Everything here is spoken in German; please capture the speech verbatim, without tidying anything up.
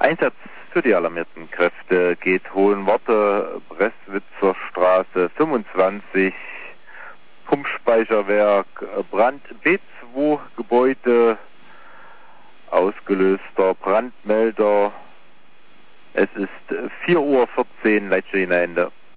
Einsatz für die alarmierten Kräfte geht Hohenwarte, Bresswitzer Straße fünfundzwanzig, Pumpspeicherwerk, Brand B zwei Gebäude, ausgelöster Brandmelder. Es ist vier Uhr vierzehn, Leitstelle Ende.